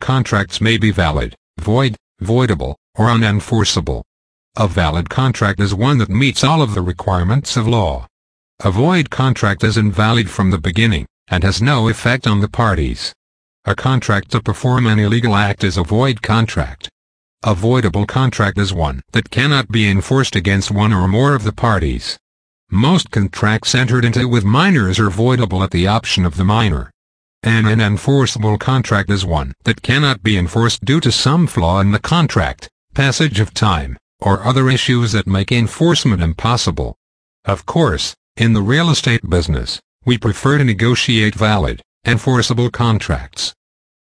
contracts may be valid, void, voidable, or unenforceable. A valid contract is one that meets all of the requirements of law. A void contract is invalid from the beginning, and has no effect on the parties. A contract to perform any legal act is a void contract. A voidable contract is one that cannot be enforced against one or more of the parties. Most contracts entered into with minors are voidable at the option of the minor. An unenforceable contract is one that cannot be enforced due to some flaw in the contract, passage of time, or other issues that make enforcement impossible. Of course, in the real estate business, we prefer to negotiate valid, enforceable contracts.